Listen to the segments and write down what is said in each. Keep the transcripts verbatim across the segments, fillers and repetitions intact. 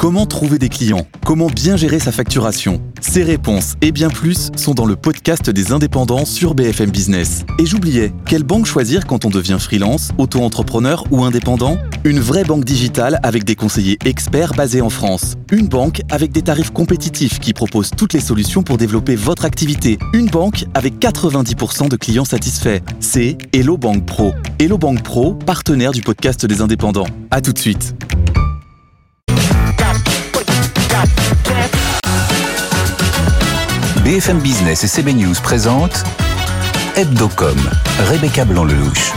Comment trouver des clients ? Comment bien gérer sa facturation ? Ces réponses et bien plus sont dans le podcast des indépendants sur B F M Business. Et j'oubliais, quelle banque choisir quand on devient freelance, auto-entrepreneur ou indépendant ? Une vraie banque digitale avec des conseillers experts basés en France. Une banque avec des tarifs compétitifs qui propose toutes les solutions pour développer votre activité. Une banque avec quatre-vingt-dix pour cent de clients satisfaits. C'est Hello Bank Pro. Hello Bank Pro, partenaire du podcast des indépendants. À tout de suite. B F M Business et C B News présentent Hebdocom, Rebecca Blanc-Lelouch.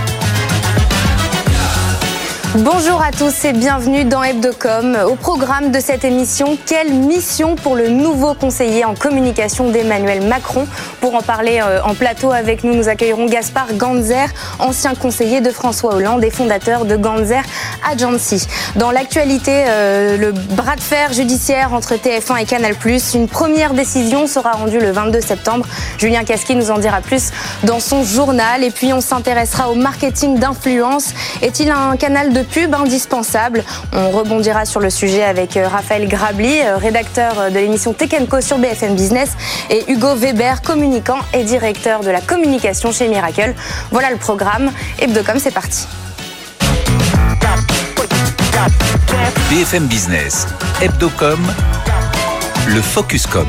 Bonjour à tous et bienvenue dans Hebdocom. Au programme de cette émission, quelle mission pour le nouveau conseiller en communication d'Emmanuel Macron ? Pour en parler en plateau avec nous, nous accueillerons Gaspard Ganzer, ancien conseiller de François Hollande et fondateur de Ganzer Agency. Dans l'actualité, euh, le bras de fer judiciaire entre T F un et Canal plus. Une première décision sera rendue le vingt-deux septembre. Julien Casqui nous en dira plus dans son journal. Et puis on s'intéressera au marketing d'influence. Est-il un canal de pub indispensable ? On rebondira sur le sujet avec Raphaël Grabli, rédacteur de l'émission Tech and Co sur B F M Business, et Hugo Weber, communicant et directeur de la communication chez Miracle. Voilà le programme. Hebdocom, c'est parti. B F M Business, Hebdocom, le Focuscom.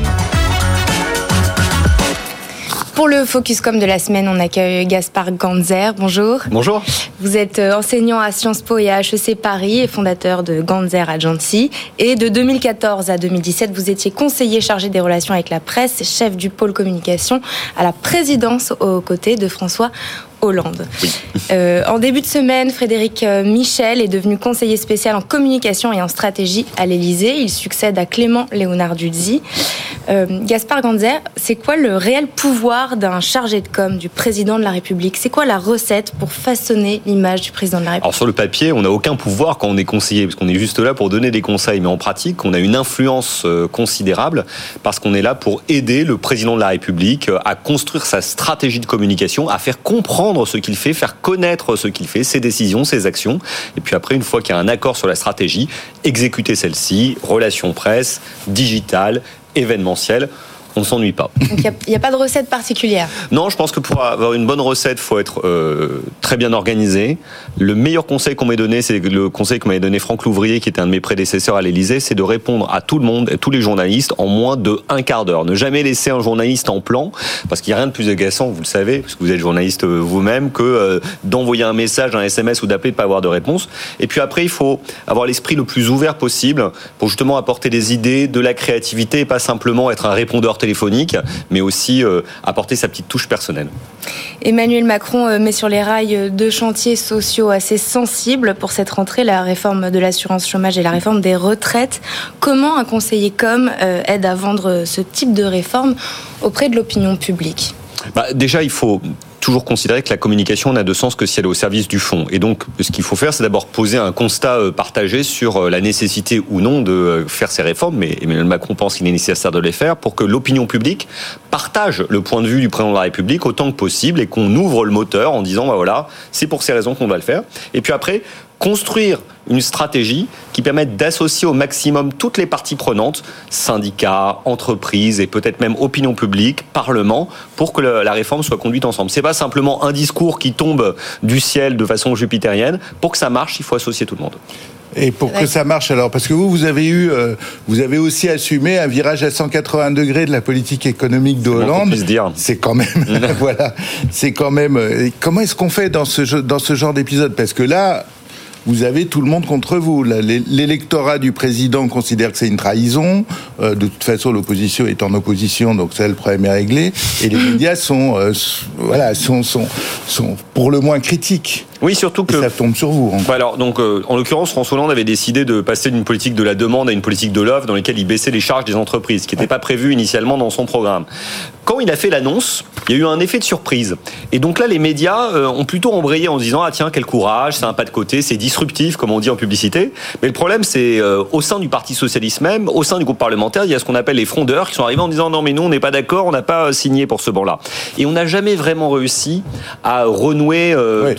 Pour le Focuscom de la semaine, on accueille Gaspard Ganzer. Bonjour. Bonjour. Vous êtes enseignant à Sciences Po et à H E C Paris et fondateur de Ganzer Agency. Et de deux mille quatorze à deux mille dix-sept, vous étiez conseiller chargé des relations avec la presse, chef du pôle communication à la présidence aux côtés de François Hollande. Oui. Euh, en début de semaine, Frédéric Michel est devenu conseiller spécial en communication et en stratégie à l'Élysée. Il succède à Clément Léonard-Dulzy. Euh, Gaspard Ganzer, c'est quoi le réel pouvoir d'un chargé de com du président de la République ? C'est quoi la recette pour façonner l'image du président de la République ? Alors sur le papier, on n'a aucun pouvoir quand on est conseiller, parce qu'on est juste là pour donner des conseils. Mais en pratique, on a une influence considérable parce qu'on est là pour aider le président de la République à construire sa stratégie de communication, à faire comprendre ce qu'il fait, faire connaître ce qu'il fait, ses décisions, ses actions. Et puis après, une fois qu'il y a un accord sur la stratégie, exécuter celle-ci, relations presse, digitale, événementielle. On ne s'ennuie pas. Donc il n'y a, a pas de recette particulière ? Non, je pense que pour avoir une bonne recette, il faut être euh, très bien organisé. Le meilleur conseil qu'on m'ait donné, c'est le conseil que m'avait donné Franck Louvrier, qui était un de mes prédécesseurs à l'Élysée, c'est de répondre à tout le monde, à tous les journalistes, en moins de un quart d'heure. Ne jamais laisser un journaliste en plan, parce qu'il n'y a rien de plus agaçant, vous le savez, parce que vous êtes journaliste vous-même, que euh, d'envoyer un message, un S M S ou d'appeler, de ne pas avoir de réponse. Et puis après, il faut avoir l'esprit le plus ouvert possible pour justement apporter des idées, de la créativité, et pas simplement être un répondeur téléphonique. téléphonique, mais aussi euh, apporter sa petite touche personnelle. Emmanuel Macron euh, met sur les rails deux chantiers sociaux assez sensibles pour cette rentrée, la réforme de l'assurance chômage et la réforme des retraites. Comment un conseiller com euh, aide à vendre ce type de réforme auprès de l'opinion publique ? Bah, déjà, il faut toujours considérer que la communication n'a de sens que si elle est au service du fond. Et donc, ce qu'il faut faire, c'est d'abord poser un constat partagé sur la nécessité ou non de faire ces réformes. Mais Emmanuel Macron pense qu'il est nécessaire de les faire pour que l'opinion publique partage le point de vue du président de la République autant que possible et qu'on ouvre le moteur en disant, bah voilà, c'est pour ces raisons qu'on doit le faire. Et puis après, construire une stratégie qui permette d'associer au maximum toutes les parties prenantes, syndicats, entreprises et peut-être même opinion publique, parlement, pour que la réforme soit conduite ensemble. C'est pas simplement un discours qui tombe du ciel de façon jupitérienne. Pour que ça marche, il faut associer tout le monde. Et pour que ça marche, alors, parce que vous, vous avez eu, euh, vous avez aussi assumé un virage à cent quatre-vingts degrés de la politique économique de Hollande. C'est dire. C'est quand même, voilà, c'est quand même. Comment est-ce qu'on fait dans ce dans ce genre d'épisode ? Parce que là, vous avez tout le monde contre vous. L'électorat du président considère que c'est une trahison. Euh, de toute façon, l'opposition est en opposition, donc ça, le problème est réglé. Et les médias sont, euh, voilà, sont, sont, sont pour le moins critiques. Oui, surtout que et ça tombe sur vous. Bah alors, donc, euh, en l'occurrence, François Hollande avait décidé de passer d'une politique de la demande à une politique de l'offre, dans laquelle il baissait les charges des entreprises, ce qui n'était pas prévu initialement dans son programme. Quand il a fait l'annonce, il y a eu un effet de surprise. Et donc là, les médias euh, ont plutôt embrayé en se disant ah tiens, quel courage, c'est un pas de côté, c'est disruptif, comme on dit en publicité. Mais le problème, c'est euh, au sein du Parti socialiste même, au sein du groupe parlementaire, il y a ce qu'on appelle les frondeurs qui sont arrivés en disant non mais nous on n'est pas d'accord, on n'a pas signé pour ce banc-là. Et on n'a jamais vraiment réussi à renouer euh, oui. tous les fils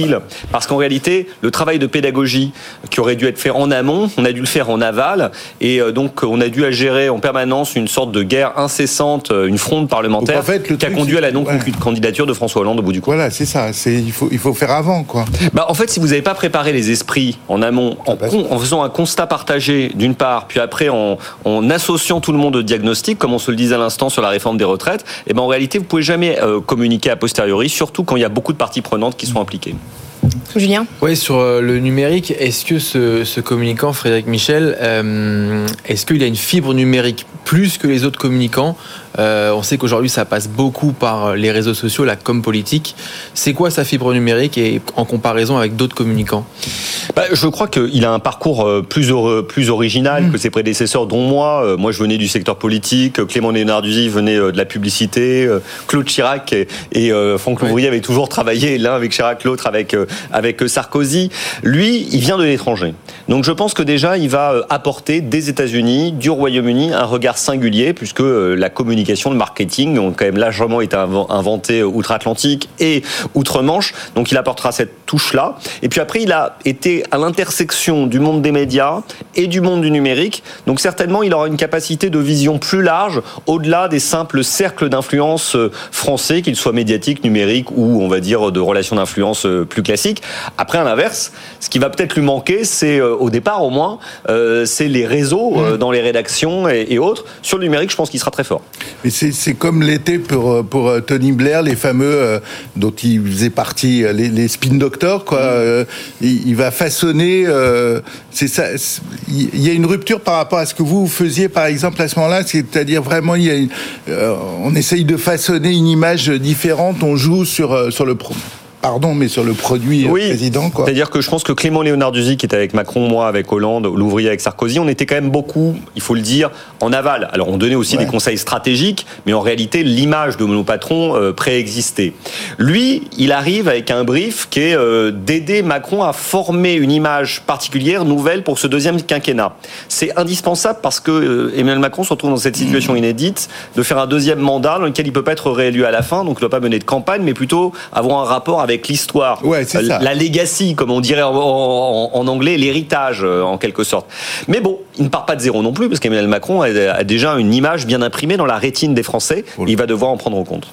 difficile parce qu'en réalité, le travail de pédagogie qui aurait dû être fait en amont, on a dû le faire en aval et donc on a dû à gérer en permanence une sorte de guerre incessante, une fronde parlementaire en fait, qui truc, a conduit à la non-candidature de François Hollande au bout du compte. Voilà, c'est ça. C'est, il, faut, il faut faire avant, quoi. Bah, en fait, si vous n'avez pas préparé les esprits en amont, en, con, en faisant un constat partagé d'une part, puis après en, en associant tout le monde au diagnostic, comme on se le disait à l'instant sur la réforme des retraites, et ben en réalité, vous ne pouvez jamais euh, communiquer a posteriori, surtout quand il y a beaucoup de parties prenantes qui sont impliquées. Julien ? Oui, sur le numérique, est-ce que ce, ce communicant, Frédéric Michel, euh, est-ce qu'il a une fibre numérique plus que les autres communicants ? euh, On sait qu'aujourd'hui, ça passe beaucoup par les réseaux sociaux, la com politique. C'est quoi sa fibre numérique et en comparaison avec d'autres communicants ? bah, Je crois qu'il a un parcours plus, or, plus original mmh. que ses prédécesseurs, dont moi. Moi, je venais du secteur politique. Clément Léonarduzzi venait de la publicité. Claude Chirac et, et Franck Louvrier avaient toujours travaillé, l'un avec Chirac, l'autre avec, avec Sarkozy. Lui, il vient de l'étranger. Donc, je pense que déjà, il va apporter des États-Unis, du Royaume-Uni, un regard singulier, puisque la communication, le marketing ont quand même largement été inventés outre-Atlantique et outre-Manche. Donc, il apportera cette touche-là. Et puis après, il a été à l'intersection du monde des médias et du monde du numérique. Donc, certainement, il aura une capacité de vision plus large, au-delà des simples cercles d'influence français, qu'ils soient médiatiques, numériques ou, on va dire, de relations d'influence plus classiques. Après, à l'inverse, ce qui va peut-être lui manquer, c'est, au départ au moins, euh, c'est les réseaux euh, dans les rédactions et, et autres. Sur le numérique, je pense qu'il sera très fort. Mais c'est, c'est comme l'était pour, pour Tony Blair, les fameux euh, dont il faisait partie, les, les spin doctors, quoi. Euh, il, il va façonner. Euh, c'est ça. C'est, il y a une rupture par rapport à ce que vous faisiez, par exemple, à ce moment-là. C'est-à-dire vraiment, il y a une, euh, on essaye de façonner une image différente. On joue sur sur le pro. Pardon, mais sur le produit oui, président, quoi. C'est-à-dire que je pense que Clément Léonarduzzi, qui était avec Macron, moi avec Hollande, Louvrier avec Sarkozy, on était quand même beaucoup, il faut le dire, en aval. Alors on donnait aussi ouais. des conseils stratégiques, mais en réalité, l'image de nos patrons euh, préexistait. Lui, il arrive avec un brief qui est euh, d'aider Macron à former une image particulière, nouvelle pour ce deuxième quinquennat. C'est indispensable parce que euh, Emmanuel Macron se retrouve dans cette situation inédite de faire un deuxième mandat dans lequel il ne peut pas être réélu à la fin, donc il ne doit pas mener de campagne, mais plutôt avoir un rapport avec avec l'histoire, ouais, c'est ça. La legacy, comme on dirait en, en, en anglais, l'héritage, en quelque sorte. Mais bon, il ne part pas de zéro non plus, parce qu'Emmanuel Macron a, a déjà une image bien imprimée dans la rétine des Français. Il va devoir en prendre en compte.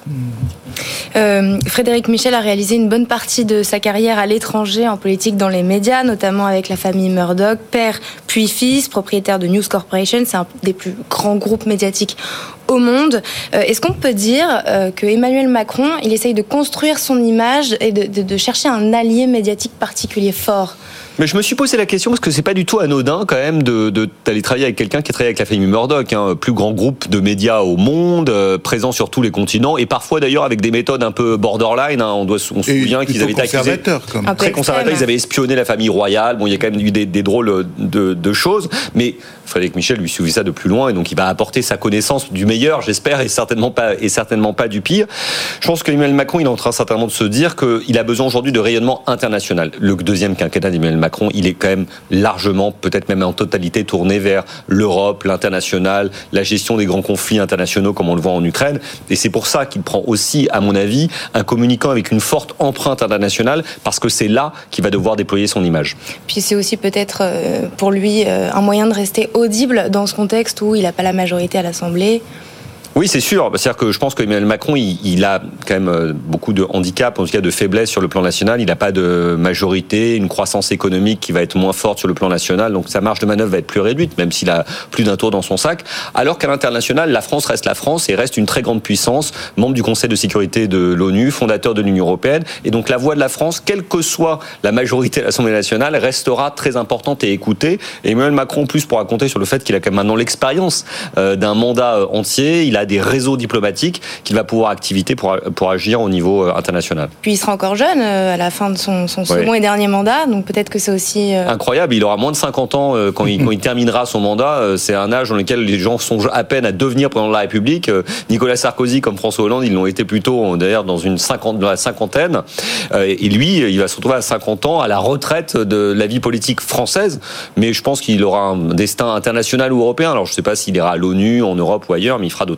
Euh, Frédéric Michel a réalisé une bonne partie de sa carrière à l'étranger en politique dans les médias, notamment avec la famille Murdoch, père puis fils, propriétaire de News Corporation, c'est un des plus grands groupes médiatiques au monde. Euh, est-ce qu'on peut dire euh, que Emmanuel Macron, il essaye de construire son image et de, de, de chercher un allié médiatique particulier fort ? Mais je me suis posé la question parce que c'est pas du tout anodin quand même de, de d'aller travailler avec quelqu'un qui travaille avec la famille Murdoch, hein, plus grand groupe de médias au monde, euh, présent sur tous les continents et parfois d'ailleurs avec des méthodes un peu borderline. Hein, on doit, on se souvient qu'ils avaient été accusés très conservateurs. Ils avaient espionné la famille royale. Bon, il y a quand même eu des, des drôles de, de choses, mais Frédéric Michel lui suivait ça de plus loin et donc il va apporter sa connaissance du meilleur, j'espère, et certainement pas et certainement pas du pire. Je pense qu'Emmanuel Macron, il est en train certainement de se dire qu'il a besoin aujourd'hui de rayonnement international. Le deuxième quinquennat d'Emmanuel Macron, Macron, il est quand même largement, peut-être même en totalité, tourné vers l'Europe, l'international, la gestion des grands conflits internationaux comme on le voit en Ukraine. Et c'est pour ça qu'il prend aussi, à mon avis, un communicant avec une forte empreinte internationale, parce que c'est là qu'il va devoir déployer son image. Puis c'est aussi peut-être pour lui un moyen de rester audible dans ce contexte où il n'a pas la majorité à l'Assemblée. Oui, c'est sûr. C'est-à-dire que je pense qu'Emmanuel Macron, il, il a quand même beaucoup de handicaps, en tout cas de faiblesses sur le plan national. Il n'a pas de majorité, une croissance économique qui va être moins forte sur le plan national. Donc sa marge de manœuvre va être plus réduite, même s'il a plus d'un tour dans son sac. Alors qu'à l'international, la France reste la France et reste une très grande puissance, membre du Conseil de sécurité de l'ONU, fondateur de l'Union européenne. Et donc la voix de la France, quelle que soit la majorité à l'Assemblée nationale, restera très importante et écoutée. Et Emmanuel Macron, en plus, pourra compter sur le fait qu'il a quand même maintenant l'expérience euh, d'un mandat entier. Il a des réseaux diplomatiques qu'il va pouvoir activer pour, pour agir au niveau international. Puis il sera encore jeune euh, à la fin de son, son second ouais. et dernier mandat, donc peut-être que c'est aussi... Euh... Incroyable, il aura moins de cinquante ans euh, quand, il, quand il terminera son mandat. Euh, c'est un âge dans lequel les gens songent à peine à devenir président de la République. Euh, Nicolas Sarkozy comme François Hollande, ils l'ont été plutôt d'ailleurs dans, une cinquante, dans la cinquantaine. Euh, et lui, il va se retrouver à cinquante ans à la retraite de la vie politique française. Mais je pense qu'il aura un destin international ou européen. Alors je ne sais pas s'il ira à l'ONU, en Europe ou ailleurs, mais il fera d'autres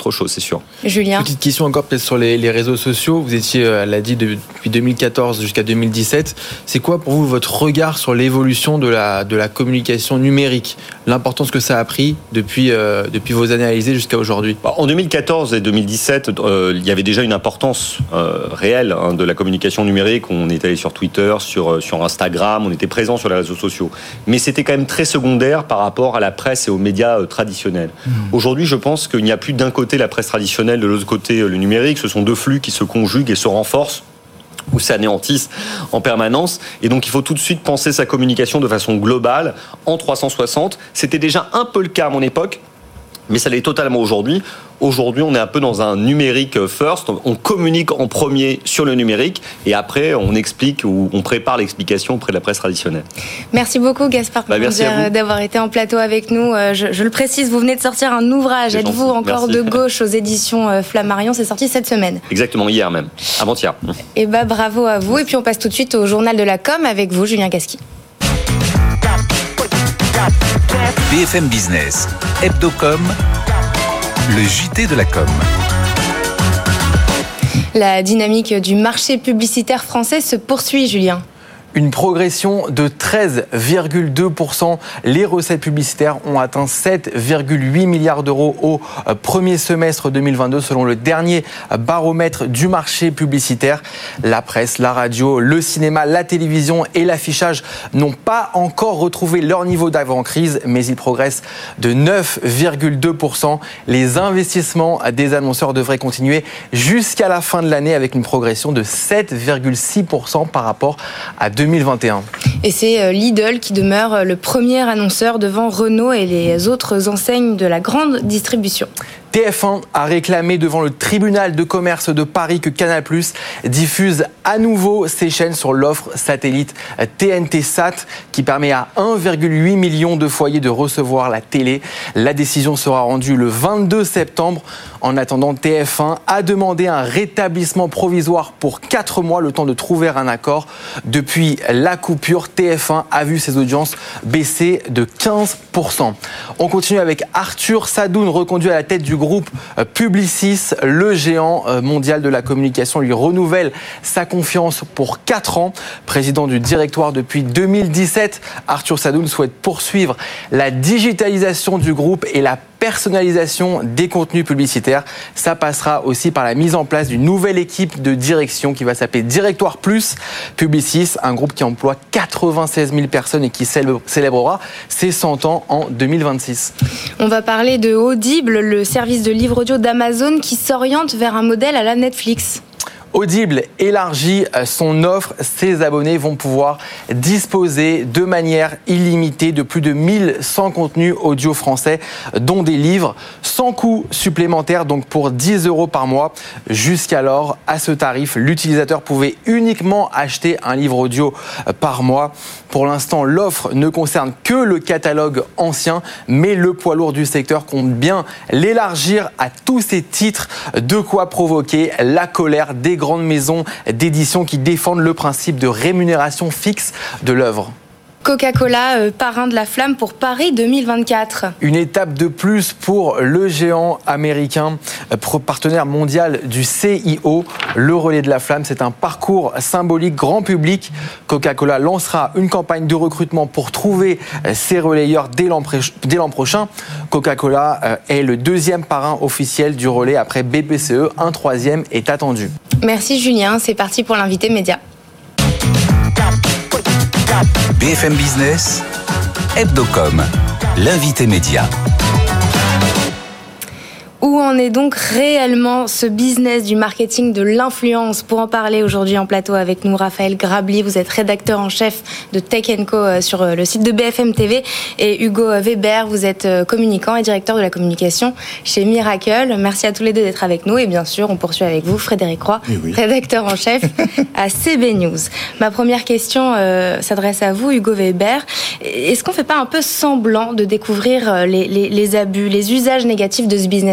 autre chose, c'est sûr. Julien. Petite question encore peut-être sur les, les réseaux sociaux. Vous étiez, elle l'a dit, depuis deux mille quatorze jusqu'à deux mille dix-sept. C'est quoi pour vous votre regard sur l'évolution de la, de la communication numérique, l'importance que ça a pris depuis, euh, depuis vos années analysées jusqu'à aujourd'hui? En deux mille quatorze et deux mille dix-sept, euh, il y avait déjà une importance euh, réelle hein, de la communication numérique. On est allé sur Twitter, sur, sur Instagram, on était présent sur les réseaux sociaux. Mais c'était quand même très secondaire par rapport à la presse et aux médias euh, traditionnels. Mmh. Aujourd'hui, je pense qu'il n'y a plus d'un côté la presse traditionnelle, de l'autre côté le numérique. Ce sont deux flux qui se conjuguent et se renforcent ou s'anéantissent en permanence. Et donc, il faut tout de suite penser sa communication de façon globale, en trois cent soixante. C'était déjà un peu le cas à mon époque, mais ça l'est totalement aujourd'hui. Aujourd'hui, on est un peu dans un numérique first. On communique en premier sur le numérique et après, on explique ou on prépare l'explication auprès de la presse traditionnelle. Merci beaucoup, Gaspard, bah, d'avoir été en plateau avec nous. Je, je le précise, vous venez de sortir un ouvrage. C'est Êtes-vous gentil. encore merci. de gauche aux éditions Flammarion? C'est sorti cette semaine. Exactement, hier même, avant-hier. Et bah, bravo à vous. Et puis, on passe tout de suite au journal de la com avec vous, Julien Casqui. B F M Business, Hebdocom, le J T de la com. La dynamique du marché publicitaire français se poursuit, Julien. Une progression de treize virgule deux pour cent. Les recettes publicitaires ont atteint sept virgule huit milliards d'euros au premier semestre deux mille vingt-deux, selon le dernier baromètre du marché publicitaire. La presse, la radio, le cinéma, la télévision et l'affichage n'ont pas encore retrouvé leur niveau d'avant-crise, mais ils progressent de neuf virgule deux pour cent. Les investissements des annonceurs devraient continuer jusqu'à la fin de l'année avec une progression de sept virgule six pour cent par rapport à deux mille vingt et un. Et c'est Lidl qui demeure le premier annonceur devant Renault et les autres enseignes de la grande distribution. T F un a réclamé devant le tribunal de commerce de Paris que Canal+ diffuse à nouveau ses chaînes sur l'offre satellite T N T Sat qui permet à un virgule huit million de foyers de recevoir la télé. La décision sera rendue le vingt-deux septembre. En attendant, T F un a demandé un rétablissement provisoire pour quatre mois, le temps de trouver un accord. Depuis la coupure, T F un a vu ses audiences baisser de quinze pour cent. On continue avec Arthur Sadoun, reconduit à la tête du groupe Publicis. Le géant mondial de la communication lui renouvelle sa confiance pour quatre ans. Président du directoire depuis deux mille dix-sept, Arthur Sadoun souhaite poursuivre la digitalisation du groupe et la personnalisation des contenus publicitaires. Ça passera aussi par la mise en place d'une nouvelle équipe de direction qui va s'appeler Directoire Plus. Publicis, un groupe qui emploie quatre-vingt-seize mille personnes et qui célébrera ses cent ans en deux mille vingt-six. On va parler de Audible, le service de livre audio d'Amazon qui s'oriente vers un modèle à la Netflix. Audible élargit son offre. Ses abonnés vont pouvoir disposer de manière illimitée de plus de mille cent contenus audio français, dont des livres, sans coût supplémentaire, donc pour dix euros par mois. Jusqu'alors, à ce tarif, l'utilisateur pouvait uniquement acheter un livre audio par mois. Pour l'instant, l'offre ne concerne que le catalogue ancien, mais le poids lourd du secteur compte bien l'élargir à tous ces titres, de quoi provoquer la colère des grandes maisons d'édition qui défendent le principe de rémunération fixe de l'œuvre. Coca-Cola, euh, parrain de la flamme pour Paris deux mille vingt-quatre. Une étape de plus pour le géant américain, partenaire mondial du C I O. Le relais de la flamme, c'est un parcours symbolique grand public. Coca-Cola lancera une campagne de recrutement pour trouver ses relayeurs dès l'an, pré- dès l'an prochain. Coca-Cola est le deuxième parrain officiel du relais après B P C E. Un troisième est attendu. Merci Julien, c'est parti pour l'invité média. B F M Business, Hebdocom, l'invité média. Où en est donc réellement ce business du marketing de l'influence? Pour en parler aujourd'hui en plateau avec nous, Raphaël Grabli, vous êtes rédacteur en chef de Tech and Co sur le site de B F M T V, et Hugo Weber, vous êtes communicant et directeur de la communication chez Miracle. Merci à tous les deux d'être avec nous, et bien sûr on poursuit avec vous, Frédéric Roy, oui, oui. rédacteur en chef à C B News. Ma première question euh, s'adresse à vous, Hugo Weber. Est-ce qu'on ne fait pas un peu semblant de découvrir les, les, les abus, les usages négatifs de ce business avec les, les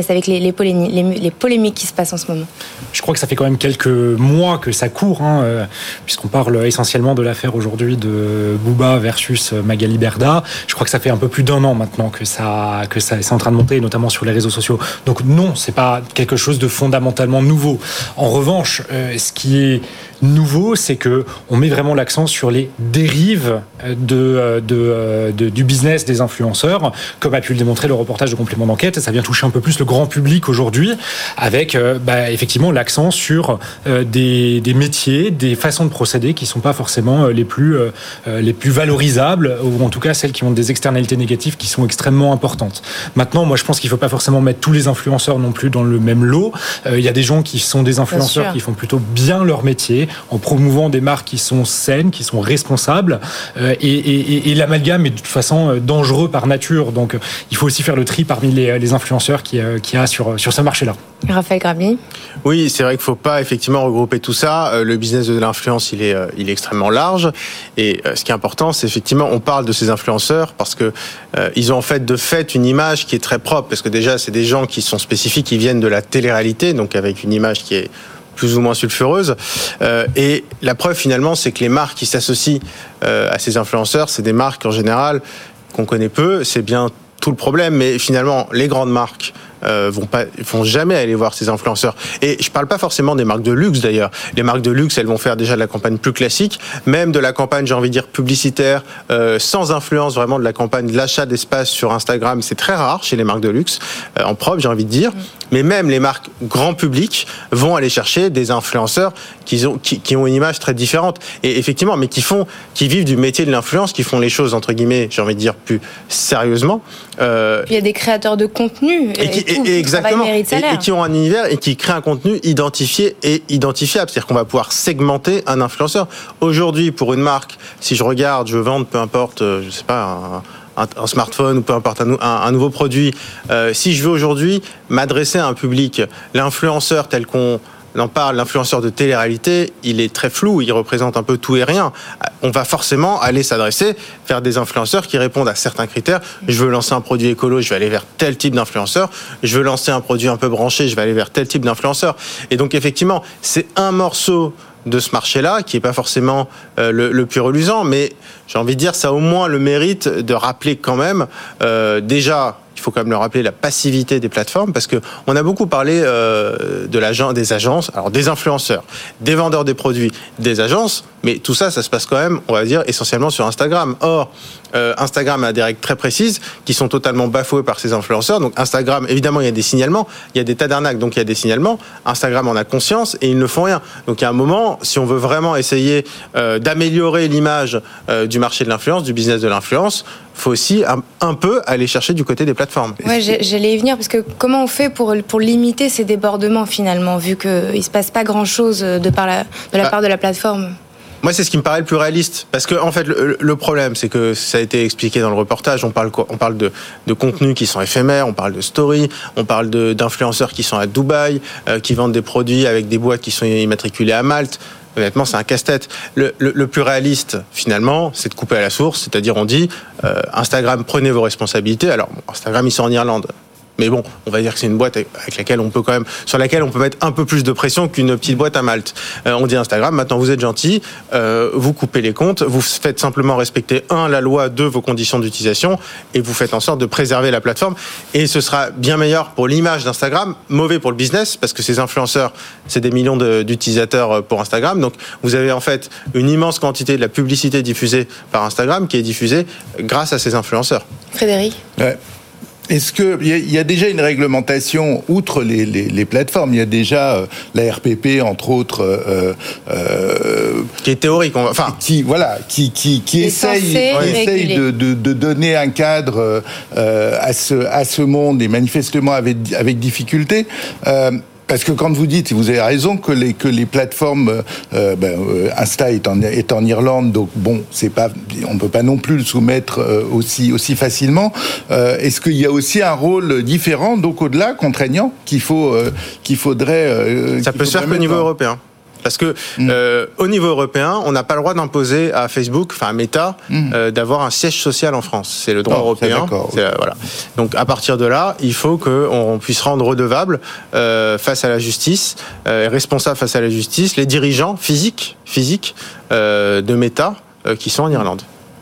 les, polémiques, les, les polémiques qui se passent en ce moment? Je crois que ça fait quand même quelques mois que ça court, hein, euh, puisqu'on parle essentiellement de l'affaire aujourd'hui de Booba versus Magali Berda. Je crois que ça fait un peu plus d'un an maintenant que ça, que ça c'est en train de monter, notamment sur les réseaux sociaux. Donc non, c'est pas quelque chose de fondamentalement nouveau. En revanche, euh, ce qui est nouveau, c'est que on met vraiment l'accent sur les dérives de, de, de, du business des influenceurs, comme a pu le démontrer le reportage de Complément d'enquête. Ça vient toucher un peu plus le grand public aujourd'hui, avec euh, bah, effectivement l'accent sur euh, des, des métiers, des façons de procéder qui sont pas forcément les plus, euh, les plus valorisables, ou en tout cas celles qui ont des externalités négatives qui sont extrêmement importantes. Maintenant, moi je pense qu'il faut pas forcément mettre tous les influenceurs non plus dans le même lot. Il euh, y a des gens qui sont des influenceurs qui font plutôt bien leur métier, en promouvant des marques qui sont saines, qui sont responsables, euh, et, et, et l'amalgame est de toute façon dangereux par nature. Donc euh, il faut aussi faire le tri parmi les, les influenceurs qu'il euh, qui y a sur, sur ce marché-là. Raphaël Grabny. Oui, c'est vrai qu'il ne faut pas effectivement regrouper tout ça. Euh, le business de l'influence, il est, euh, il est extrêmement large. Et euh, ce qui est important, c'est effectivement, on parle de ces influenceurs parce que euh, ils ont en fait de fait une image qui est très propre. Parce que déjà, c'est des gens qui sont spécifiques, qui viennent de la télé-réalité, donc avec une image qui est plus ou moins sulfureuse. Euh, et la preuve finalement, c'est que les marques qui s'associent euh, à ces influenceurs, c'est des marques en général qu'on connaît peu. C'est bien tout le problème, mais finalement, les grandes marques Euh, vont pas, vont jamais aller voir ces influenceurs. Et je parle pas forcément des marques de luxe d'ailleurs. Les marques de luxe, elles vont faire déjà de la campagne plus classique, même de la campagne, j'ai envie de dire publicitaire, euh, sans influence vraiment de la campagne de l'achat d'espace sur Instagram. C'est très rare chez les marques de luxe, euh, en propre, j'ai envie de dire. Mais même les marques grand public vont aller chercher des influenceurs qui ont, qui, qui ont une image très différente. Et effectivement, mais qui font, qui vivent du métier de l'influence, qui font les choses entre guillemets, j'ai envie de dire plus sérieusement. Euh, Il y a des créateurs de contenu. Et qui, Et, et exactement, et, et qui ont un univers et qui créent un contenu identifié et identifiable. C'est-à-dire qu'on va pouvoir segmenter un influenceur. Aujourd'hui, pour une marque, si je regarde, je veux vendre, peu importe, je sais pas, un, un, un smartphone ou peu importe, un, un, un nouveau produit, euh, si je veux aujourd'hui m'adresser à un public, l'influenceur tel qu'on en parle, l'influenceur de télé-réalité, il est très flou, il représente un peu tout et rien. On va forcément aller s'adresser vers des influenceurs qui répondent à certains critères. Je veux lancer un produit écolo, je vais aller vers tel type d'influenceur. Je veux lancer un produit un peu branché, je vais aller vers tel type d'influenceur. Et donc effectivement, c'est un morceau de ce marché-là, qui n'est pas forcément euh, le, le plus reluisant, mais j'ai envie de dire, ça a au moins le mérite de rappeler quand même, euh, déjà, il faut quand même le rappeler, la passivité des plateformes, parce que on a beaucoup parlé euh, de l'agent, des agences, alors des influenceurs, des vendeurs des produits, des agences, mais tout ça, ça se passe quand même, on va dire, essentiellement sur Instagram. Or, euh, Instagram a des règles très précises qui sont totalement bafouées par ces influenceurs. Donc Instagram, évidemment, il y a des signalements, il y a des tas d'arnaques, donc il y a des signalements. Instagram en a conscience et ils ne font rien. Donc il y a un moment, si on veut vraiment essayer euh, d'améliorer l'image euh, du marché de l'influence, du business de l'influence, faut aussi un, un peu aller chercher du côté des plateformes. Ouais, j'allais y venir, parce que comment on fait pour, pour limiter ces débordements finalement, vu qu'il ne se passe pas grand-chose de, par la, de la ah. part de la plateforme? Moi, c'est ce qui me paraît le plus réaliste. Parce que, en fait, le, le problème, c'est que ça a été expliqué dans le reportage. On parle quoi? On parle de, de contenus qui sont éphémères, on parle de stories, on parle de, d'influenceurs qui sont à Dubaï, euh, qui vendent des produits avec des boîtes qui sont immatriculées à Malte. Honnêtement, c'est un casse-tête. Le, le, le plus réaliste, finalement, c'est de couper à la source. C'est-à-dire, on dit, euh, Instagram, prenez vos responsabilités. Alors, bon, Instagram, ils sont en Irlande. Mais bon, on va dire que c'est une boîte avec laquelle on peut quand même, sur laquelle on peut mettre un peu plus de pression qu'une petite boîte à Malte. Euh, on dit Instagram, maintenant vous êtes gentil, euh, vous coupez les comptes, vous faites simplement respecter, un, la loi, deux, vos conditions d'utilisation, et vous faites en sorte de préserver la plateforme. Et ce sera bien meilleur pour l'image d'Instagram, mauvais pour le business, parce que ces influenceurs, c'est des millions de, d'utilisateurs pour Instagram. Donc vous avez en fait une immense quantité de la publicité diffusée par Instagram qui est diffusée grâce à ces influenceurs. Frédéric ? Ouais. Est-ce que il y a déjà une réglementation outre les, les, les plateformes? Il y a déjà euh, la R P P, entre autres, euh, euh, qui est théorique. On va, enfin, qui voilà, qui qui qui essaye, qui essaye de, de de donner un cadre euh, à ce à ce monde, et manifestement avec avec difficulté. Euh, Parce que quand vous dites, vous avez raison, que les que les plateformes, euh, ben, euh, Insta est en est en Irlande, donc bon, c'est pas, on peut pas non plus le soumettre euh, aussi aussi facilement. Euh, est-ce qu'il y a aussi un rôle différent, donc au-delà contraignant, qu'il faut euh, qu'il faudrait euh, ça qu'il peut se faire qu'au niveau européen. Parce que mmh. euh, au niveau européen, on n'a pas le droit d'imposer à Facebook, enfin à Meta, mmh. euh, d'avoir un siège social en France. C'est le droit oh, européen. C'est c'est, euh, voilà. Donc à partir de là, il faut qu'on puisse rendre redevable euh, face à la justice, euh, responsable face à la justice, les dirigeants physiques, physiques euh, de Meta euh, qui sont en Irlande.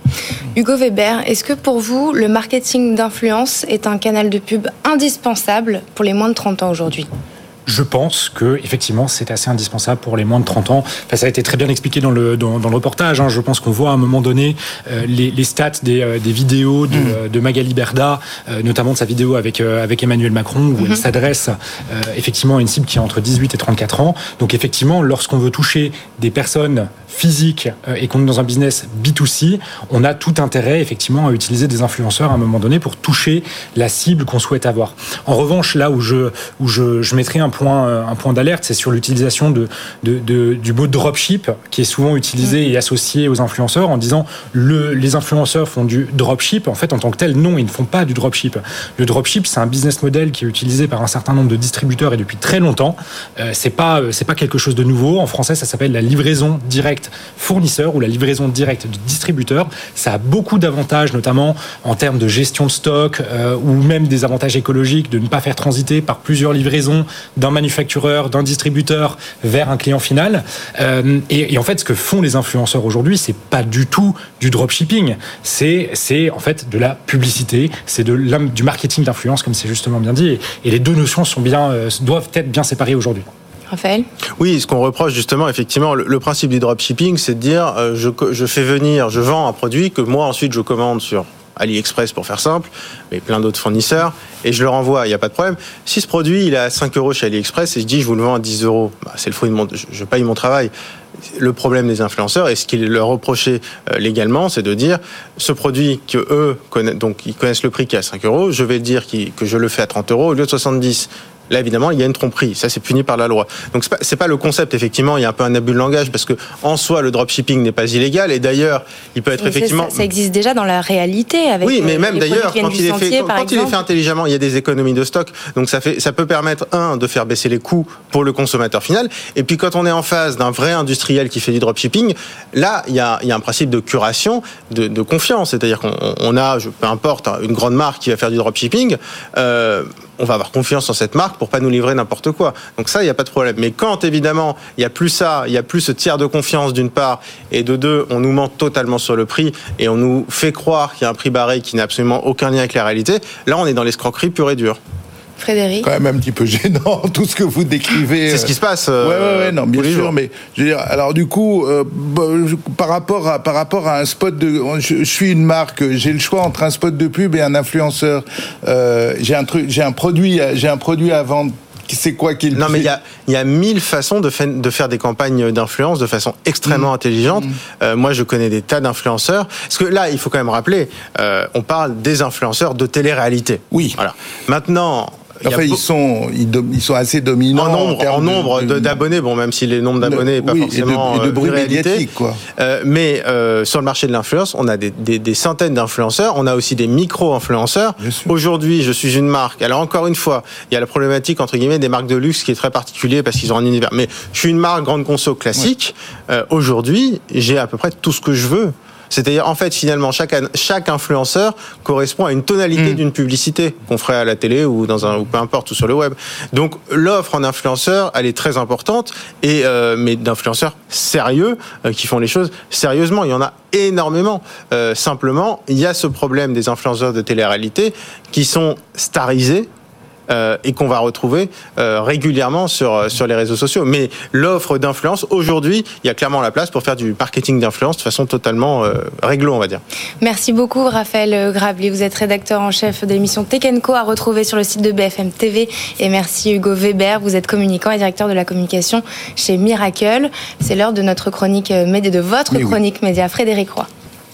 Hugo Weber, est-ce que pour vous, le marketing d'influence est un canal de pub indispensable pour les moins de trente ans aujourd'hui ? Je pense que effectivement c'est assez indispensable pour les moins de trente ans. Enfin, ça a été très bien expliqué dans le dans, dans le reportage. Hein. Je pense qu'on voit à un moment donné euh, les, les stats des, euh, des vidéos de, mmh. de Magali Berda, euh, notamment de sa vidéo avec euh, avec Emmanuel Macron, où mmh. elle s'adresse euh, effectivement à une cible qui est entre dix-huit et trente-quatre ans. Donc effectivement, lorsqu'on veut toucher des personnes physiques euh, et qu'on est dans un business B deux C, on a tout intérêt effectivement à utiliser des influenceurs à un moment donné pour toucher la cible qu'on souhaite avoir. En revanche, là où je où je, je mettrai un point un point d'alerte, c'est sur l'utilisation de, de, de du mot dropship qui est souvent utilisé et associé aux influenceurs en disant le les influenceurs font du dropship. En fait, en tant que tel, non, ils ne font pas du dropship. Le dropship, c'est un business model qui est utilisé par un certain nombre de distributeurs et depuis très longtemps. Euh, c'est pas c'est pas quelque chose de nouveau. En français, ça s'appelle la livraison directe fournisseur ou la livraison directe de distributeur. Ça a beaucoup d'avantages, notamment en termes de gestion de stock euh, ou même des avantages écologiques de ne pas faire transiter par plusieurs livraisons d'un manufactureur, d'un distributeur vers un client final. Euh, et, et en fait, ce que font les influenceurs aujourd'hui, c'est pas du tout du dropshipping. C'est, c'est en fait de la publicité, c'est de, du marketing d'influence, comme c'est justement bien dit. Et, et les deux notions sont bien, euh, doivent être bien séparées aujourd'hui. Raphaël ? Oui, ce qu'on reproche justement, effectivement, le, le principe du dropshipping, c'est de dire euh, je, je fais venir, je vends un produit que moi ensuite je commande sur AliExpress pour faire simple, mais plein d'autres fournisseurs, et je le renvoie, il n'y a pas de problème. Si ce produit il est à cinq euros chez AliExpress et je dis je vous le vends à dix euros, bah, c'est le fruit de mon, je, je paye mon travail. Le problème des influenceurs, et ce qu'il leur reprochait euh, légalement, c'est de dire ce produit que eux connaissent, donc ils connaissent le prix qui est à cinq euros, je vais dire que je le fais à trente euros au lieu de soixante-dix. Là, évidemment, il y a une tromperie. Ça, c'est puni par la loi. Donc, c'est pas, c'est pas le concept, effectivement. Il y a un peu un abus de langage parce que, en soi, le dropshipping n'est pas illégal. Et d'ailleurs, il peut être mais effectivement. Ça, ça existe déjà dans la réalité avec. Oui, mais euh, même d'ailleurs, quand, il est, sentier, fait, quand il est fait intelligemment, il y a des économies de stock. Donc, ça fait, ça peut permettre, un, de faire baisser les coûts pour le consommateur final. Et puis, quand on est en face d'un vrai industriel qui fait du dropshipping, là, il y a, il y a un principe de curation, de, de confiance. C'est-à-dire qu'on on a, je, peu importe, une grande marque qui va faire du dropshipping, euh, on va avoir confiance en cette marque pour pas nous livrer n'importe quoi. Donc ça, il n'y a pas de problème. Mais quand, évidemment, il n'y a plus ça, il n'y a plus ce tiers de confiance d'une part, et de deux, on nous ment totalement sur le prix, et on nous fait croire qu'il y a un prix barré qui n'a absolument aucun lien avec la réalité, là, on est dans l'escroquerie pure et dure. Frédéric ? Quand même un petit peu gênant, tout ce que vous décrivez. C'est ce qui se passe. Euh, ouais, ouais, ouais, non, bien sûr, jours. mais je veux dire, alors du coup, euh, par rapport à par rapport à un spot de, je, je suis une marque, j'ai le choix entre un spot de pub et un influenceur. Euh, j'ai un truc, j'ai un produit, j'ai un produit à vendre. C'est quoi qu'il Non, mais il y a, il y a mille façons de, fait, de faire des campagnes d'influence de façon extrêmement mmh. intelligente. Mmh. Euh, moi, je connais des tas d'influenceurs. Parce que là, il faut quand même rappeler, euh, on parle des influenceurs de télé-réalité. Oui. Voilà. Maintenant. Enfin, ils sont, ils, do, ils sont assez dominants en nombre, en, en nombre de, de, d'abonnés. Bon, même si les nombres d'abonnés n'est pas oui, forcément et de, et de bruit médiatique, quoi. Euh, mais euh, sur le marché de l'influence, on a des, des, des centaines d'influenceurs. On a aussi des micro-influenceurs. Aujourd'hui, je suis une marque. Alors encore une fois, il y a la problématique entre guillemets des marques de luxe qui est très particulier parce qu'ils ont un univers. Mais je suis une marque grande conso classique. Ouais. Euh, aujourd'hui, j'ai à peu près tout ce que je veux. C'est-à-dire, en fait, finalement, chaque, chaque influenceur correspond à une tonalité mmh. d'une publicité qu'on ferait à la télé ou dans un ou peu importe ou sur le web. Donc, l'offre en influenceurs, elle est très importante, et euh, mais d'influenceurs sérieux euh, qui font les choses sérieusement. Il y en a énormément. Euh, simplement, il y a ce problème des influenceurs de télé-réalité qui sont starisés. Euh, et qu'on va retrouver euh, régulièrement sur sur les réseaux sociaux. Mais l'offre d'influence, aujourd'hui, il y a clairement la place pour faire du marketing d'influence de façon totalement euh, réglo, on va dire. Merci beaucoup, Raphaël Grabli. Vous êtes rédacteur en chef de l'émission Tech and Co à retrouver sur le site de B F M T V. Et merci, Hugo Weber. Vous êtes communicant et directeur de la communication chez Miracle. C'est l'heure de notre chronique média, de votre Mais chronique oui. média. Frédéric Roy.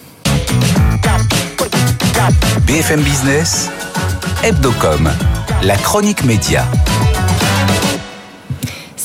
B F M Business, Hebdocom. La chronique média.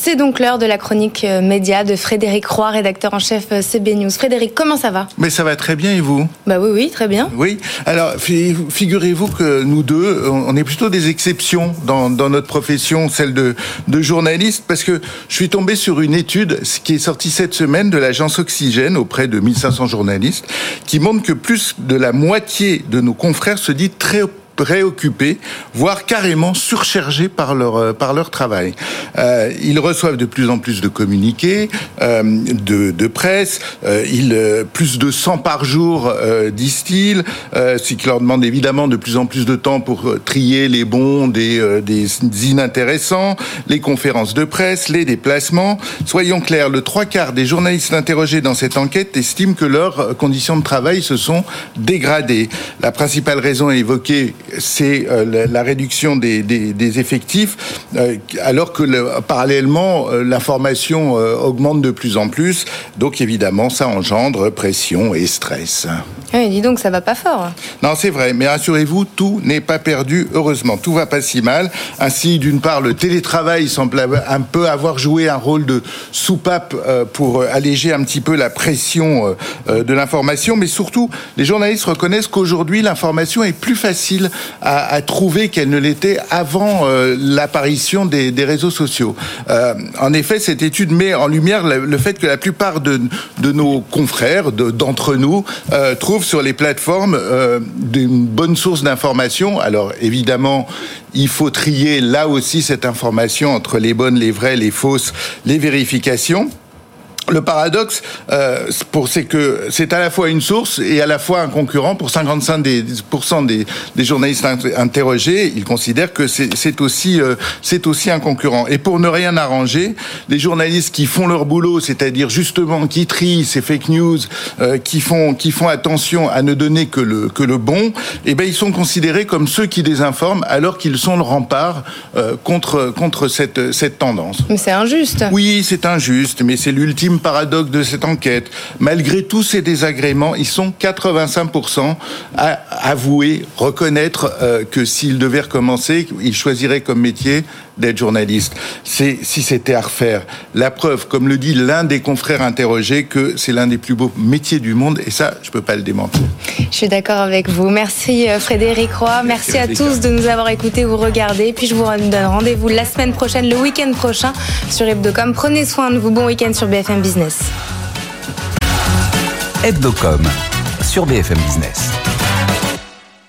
C'est donc l'heure de la chronique média de Frédéric Roy, rédacteur en chef C B News. Frédéric, comment ça va ? Mais ça va très bien, et vous ? Bah oui, oui, très bien. Oui, alors figurez-vous que nous deux, on est plutôt des exceptions dans, dans notre profession, celle de, de journaliste, parce que je suis tombé sur une étude qui est sortie cette semaine de l'agence Oxygène auprès de mille cinq cents journalistes, qui montre que plus de la moitié de nos confrères se dit très préoccupés, voire carrément surchargés par leur par leur travail. Euh, ils reçoivent de plus en plus de communiqués, euh, de, de presse, euh, ils euh, plus de cent par jour, euh, disent-ils, euh, ce qui leur demande évidemment de plus en plus de temps pour trier les bons des euh, des inintéressants, les conférences de presse, les déplacements. Soyons clairs, le trois quarts des journalistes interrogés dans cette enquête estiment que leurs conditions de travail se sont dégradées. La principale raison évoquée, c'est euh, la, la réduction des, des, des effectifs, euh, alors que le, parallèlement, euh, l'information euh, augmente de plus en plus. Donc évidemment, ça engendre pression et stress. Oui, dis donc, ça va pas fort. Non, c'est vrai, mais rassurez-vous, tout n'est pas perdu, heureusement. Tout va pas si mal. Ainsi, d'une part, le télétravail semble un peu avoir joué un rôle de soupape euh, pour alléger un petit peu la pression euh, de l'information, mais surtout, les journalistes reconnaissent qu'aujourd'hui, l'information est plus facile À, à trouver qu'elle ne l'était avant euh, l'apparition des, des réseaux sociaux. Euh, en effet, cette étude met en lumière le, le fait que la plupart de, de nos confrères, de, d'entre nous, euh, trouvent sur les plateformes euh, une bonne source d'information. Alors évidemment, il faut trier là aussi cette information entre les bonnes, les vraies, les fausses, les vérifications. Le paradoxe, euh, pour, c'est que c'est à la fois une source et à la fois un concurrent. Pour cinquante-cinq pour cent des, des journalistes interrogés, ils considèrent que c'est, c'est aussi euh, c'est aussi un concurrent. Et pour ne rien arranger, les journalistes qui font leur boulot, c'est-à-dire justement qui trient ces fake news, euh, qui font qui font attention à ne donner que le que le bon, eh ben ils sont considérés comme ceux qui désinforment, alors qu'ils sont le rempart euh, contre contre cette cette tendance. Mais c'est injuste. Oui, c'est injuste, mais c'est l'ultime paradoxe de cette enquête. Malgré tous ces désagréments, ils sont quatre-vingt-cinq pour cent à avouer, reconnaître euh, que s'ils devaient recommencer, ils choisiraient comme métier d'être journaliste. C'est, si c'était à refaire, la preuve, comme le dit l'un des confrères interrogés, que c'est l'un des plus beaux métiers du monde, et ça, je peux pas le démentir. Je suis d'accord avec vous. Merci Frédéric Roy. Merci, Merci à tous de nous avoir écoutés ou regardés. Puis je vous donne rendez-vous la semaine prochaine, le week-end prochain sur Hebdocom. Prenez soin de vous. Bon week-end sur B F M Business. Hebdocom sur B F M Business.